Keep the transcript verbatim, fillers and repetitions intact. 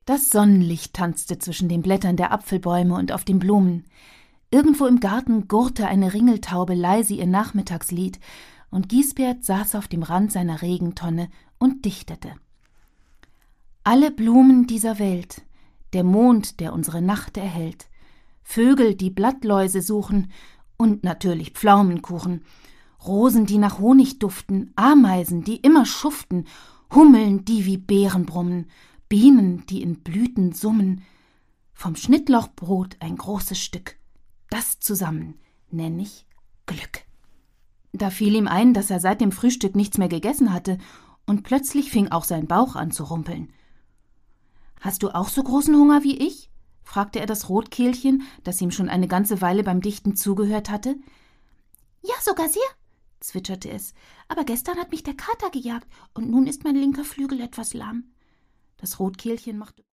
Das Sonnenlicht tanzte zwischen den Blättern der Apfelbäume und auf den Blumen. Irgendwo im Garten gurrte eine Ringeltaube leise ihr Nachmittagslied, und Giesbert saß auf dem Rand seiner Regentonne und dichtete. Alle Blumen dieser Welt, der Mond, der unsere Nacht erhellt, Vögel, die Blattläuse suchen, und natürlich Pflaumenkuchen, Rosen, die nach Honig duften, Ameisen, die immer schuften, Hummeln, die wie Beeren brummen, Bienen, die in Blüten summen, vom Schnittlauchbrot ein großes Stück, das zusammen nenn ich Glück. Da fiel ihm ein, dass er seit dem Frühstück nichts mehr gegessen hatte, und plötzlich fing auch sein Bauch an zu rumpeln. »Hast du auch so großen Hunger wie ich?« fragte er das Rotkehlchen, das ihm schon eine ganze Weile beim Dichten zugehört hatte. »Ja, sogar sehr«, zwitscherte es, »aber gestern hat mich der Kater gejagt, und nun ist mein linker Flügel etwas lahm.« Das Rotkehlchen machte